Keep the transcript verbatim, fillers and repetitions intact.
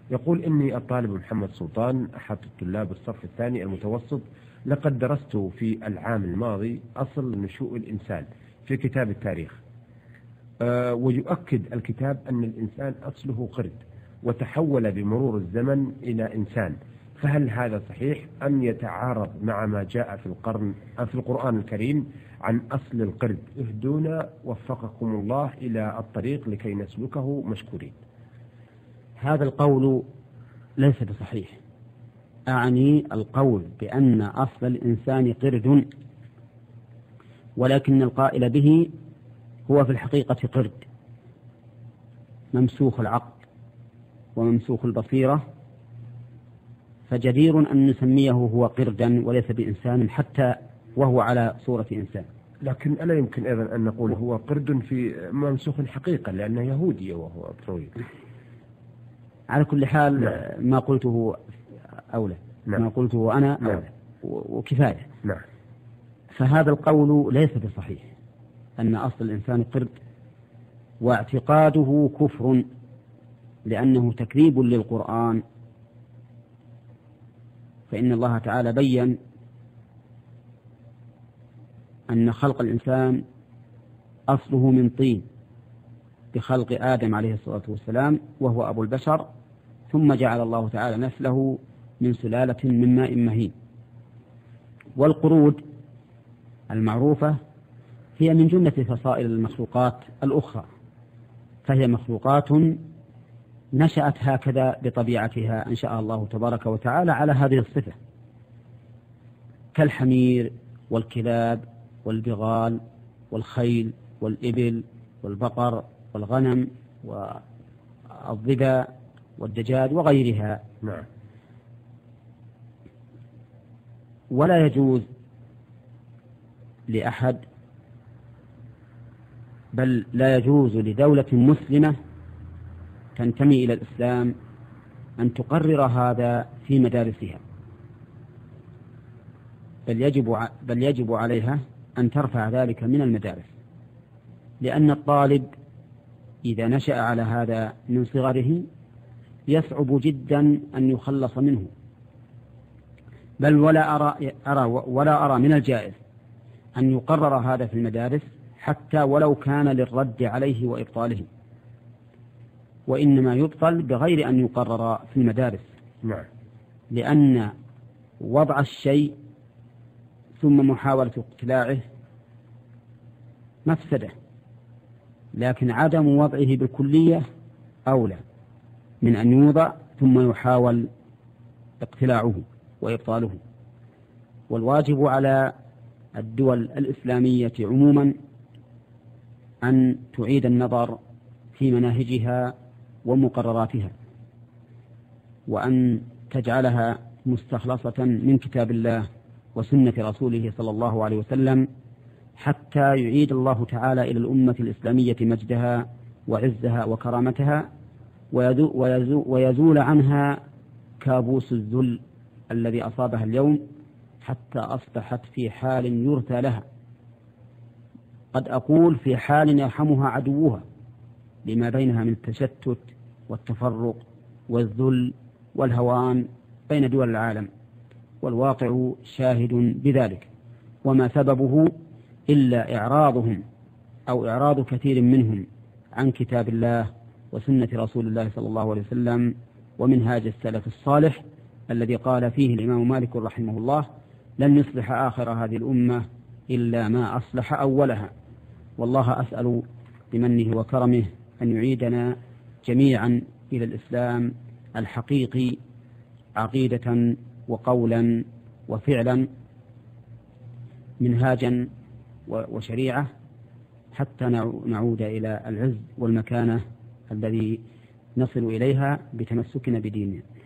يقول إني الطالب محمد سلطان أحد الطلاب الصف الثاني المتوسط، لقد درست في العام الماضي أصل نشوء الإنسان في كتاب التاريخ، أه ويؤكد الكتاب أن الإنسان أصله قرد وتحول بمرور الزمن إلى إنسان، فهل هذا صحيح أم يتعارض مع ما جاء في القرن في القرآن الكريم عن أصل القرد؟ اهدونا وفقكم الله إلى الطريق لكي نسلكه مشكورين. هذا القول ليس بصحيح، أعني القول بأن أصل الإنسان قرد، ولكن القائل به هو في الحقيقة قرد ممسوخ العقل وممسوخ البصيرة، فجدير أن نسميه هو قردا وليس بإنسان حتى وهو على صورة إنسان. لكن ألا يمكن أيضا أن نقول هو قرد في ممسوخ الحقيقة لأنه يهودي وهو بترويد. على كل حال نعم. ما قلته أولى نعم. ما قلته أنا نعم. أولى وكفاية نعم. فهذا القول ليس بصحيح أن أصل الإنسان قرد، واعتقاده كفر لأنه تكذيب للقرآن، فإن الله تعالى بيّن أن خلق الإنسان أصله من طين بخلق آدم عليه الصلاة والسلام وهو أبو البشر، ثم جعل الله تعالى نسله من سلالة من ماء مهين. والقرود المعروفة هي من جملة فصائل المخلوقات الأخرى، فهي مخلوقات نشأت هكذا بطبيعتها إن شاء الله تبارك وتعالى على هذه الصفة، كالحمير والكلاب والبغال والخيل والإبل والبقر والغنم والضبا والدجاج وغيرها. نعم. ولا يجوز لأحد، بل لا يجوز لدولة مسلمة تنتمي إلى الإسلام أن تقرر هذا في مدارسها، بل يجب, بل يجب عليها أن ترفع ذلك من المدارس، لأن الطالب إذا نشأ على هذا من صغره يصعب جدا أن يخلص منه، بل ولا أرى, أرى ولا أرى من الجائز أن يقرر هذا في المدارس حتى ولو كان للرد عليه وإبطاله، وإنما يبطل بغير أن يقرر في المدارس. نعم. لأن وضع الشيء ثم محاولة اقتلاعه مفسدة، لكن عدم وضعه بالكلية أولى من أن يوضع ثم يحاول اقتلاعه وإبطاله. والواجب على الدول الإسلامية عموما أن تعيد النظر في مناهجها ومقرراتها، وأن تجعلها مستخلصة من كتاب الله وسنة رسوله صلى الله عليه وسلم، حتى يعيد الله تعالى إلى الأمة الإسلامية مجدها وعزها وكرامتها، ويزول عنها كابوس الذل الذي أصابها اليوم، حتى أصبحت في حال يرثى لها، قد أقول في حال يرحمها عدوها، لما بينها من التشتت والتفرق والذل والهوان بين دول العالم، والواقع شاهد بذلك، وما سببه إلا إعراضهم أو إعراض كثير منهم عن كتاب الله وسنة رسول الله صلى الله عليه وسلم ومنهاج السلف الصالح الذي قال فيه الإمام مالك رحمه الله: لن يصلح آخر هذه الأمة إلا ما أصلح أولها. والله أسأل بمنه وكرمه أن يعيدنا جميعا إلى الإسلام الحقيقي عقيدة وقولا وفعلا، منهاجا وشريعة، حتى نعود إلى العز والمكانة الذي نصل إليها بتمسكنا بديننا.